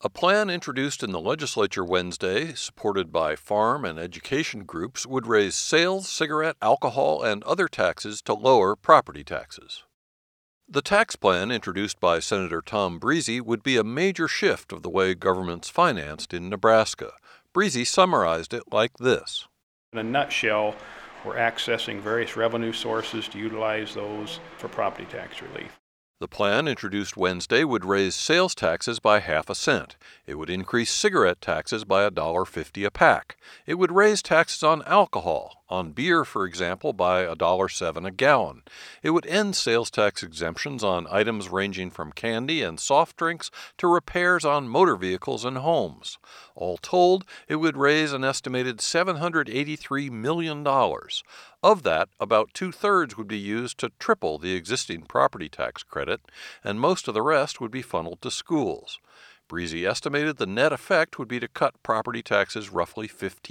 A plan introduced in the legislature Wednesday, supported by farm and education groups, would raise sales, cigarette, alcohol, and other taxes to lower property taxes. The tax plan introduced by Senator Tom Breese would be a major shift of the way government's financed in Nebraska. Breese summarized it like this. In a nutshell, we're accessing various revenue sources to utilize those for property tax relief. The plan introduced Wednesday would raise sales taxes by half a cent. It would increase cigarette taxes by $1.50 a pack. It would raise taxes on alcohol, on beer, for example, by $1.07 a gallon. It would end sales tax exemptions on items ranging from candy and soft drinks to repairs on motor vehicles and homes. All told, it would raise an estimated $783 million. Of that, about two-thirds would be used to triple the existing property tax credit, and most of the rest would be funneled to schools. Breese estimated the net effect would be to cut property taxes roughly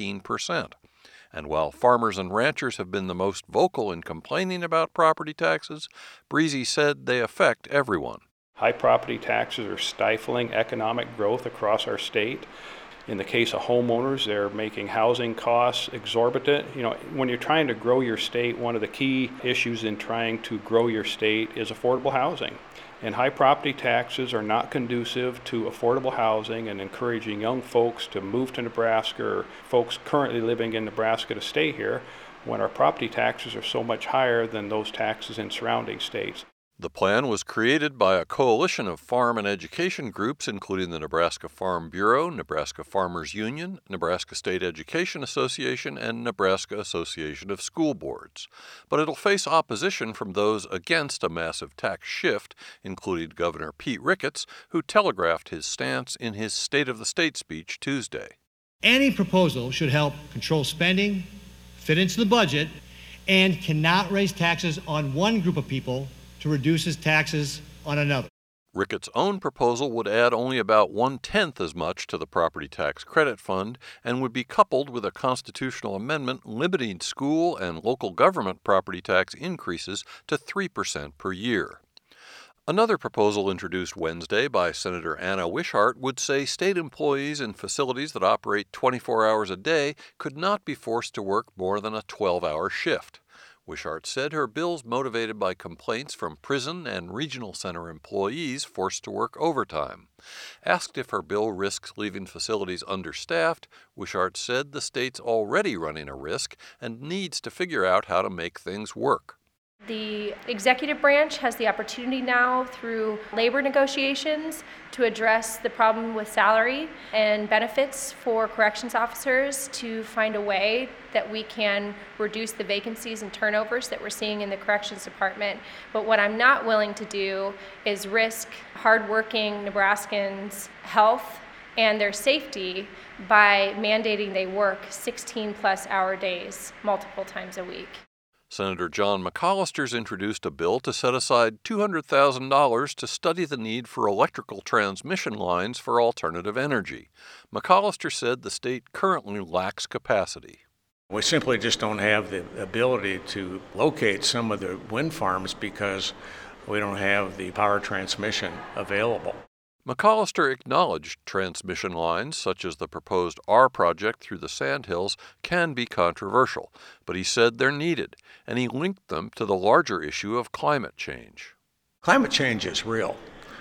15%. And while farmers and ranchers have been the most vocal in complaining about property taxes, Breese said they affect everyone. High property taxes are stifling economic growth across our state. In the case of homeowners, they're making housing costs exorbitant. When you're trying to grow your state, one of the key issues in trying to grow your state is affordable housing. And high property taxes are not conducive to affordable housing and encouraging young folks to move to Nebraska or folks currently living in Nebraska to stay here when our property taxes are so much higher than those taxes in surrounding states. The plan was created by a coalition of farm and education groups, including the Nebraska Farm Bureau, Nebraska Farmers Union, Nebraska State Education Association, and Nebraska Association of School Boards. But it'll face opposition from those against a massive tax shift, including Governor Pete Ricketts, who telegraphed his stance in his State of the State speech Tuesday. Any proposal should help control spending, fit into the budget, and cannot raise taxes on one group of people to reduce his taxes on another. Ricketts' own proposal would add only about 1/10 as much to the property tax credit fund and would be coupled with a constitutional amendment limiting school and local government property tax increases to 3% per year. Another proposal introduced Wednesday by Senator Anna Wishart would say state employees in facilities that operate 24 hours a day could not be forced to work more than a 12-hour shift. Wishart said her bill's motivated by complaints from prison and regional center employees forced to work overtime. Asked if her bill risks leaving facilities understaffed, Wishart said the state's already running a risk and needs to figure out how to make things work. The executive branch has the opportunity now through labor negotiations to address the problem with salary and benefits for corrections officers to find a way that we can reduce the vacancies and turnovers that we're seeing in the corrections department. But what I'm not willing to do is risk hardworking Nebraskans' health and their safety by mandating they work 16-plus hour days multiple times a week. Senator John McCollister's introduced a bill to set aside $200,000 to study the need for electrical transmission lines for alternative energy. McCollister said the state currently lacks capacity. We simply just don't have the ability to locate some of the wind farms because we don't have the power transmission available. McCollister acknowledged transmission lines, such as the proposed R project through the Sandhills, can be controversial, but he said they're needed, and he linked them to the larger issue of climate change. Climate change is real,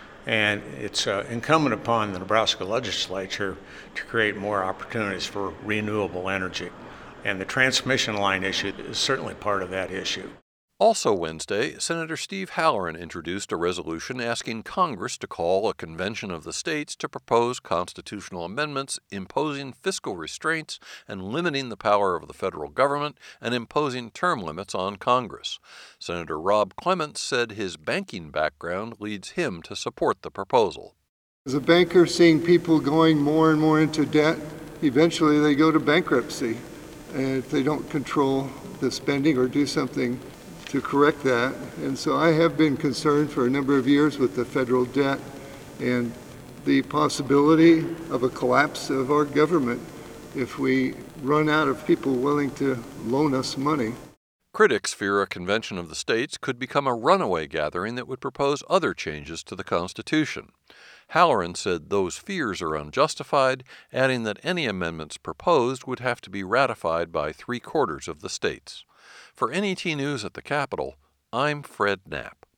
and it's incumbent upon the Nebraska legislature to create more opportunities for renewable energy, and the transmission line issue is certainly part of that issue. Also Wednesday, Senator Steve Halloran introduced a resolution asking Congress to call a convention of the states to propose constitutional amendments imposing fiscal restraints and limiting the power of the federal government and imposing term limits on Congress. Senator Rob Clements said his banking background leads him to support the proposal. As a banker, seeing people going more and more into debt, eventually they go to bankruptcy. And if they don't control the spending or do something to correct that. And so I have been concerned for a number of years with the federal debt and the possibility of a collapse of our government if we run out of people willing to loan us money. Critics fear a convention of the states could become a runaway gathering that would propose other changes to the Constitution. Halloran said those fears are unjustified, adding that any amendments proposed would have to be ratified by 3/4 of the states. For NET News at the Capitol, I'm Fred Knapp.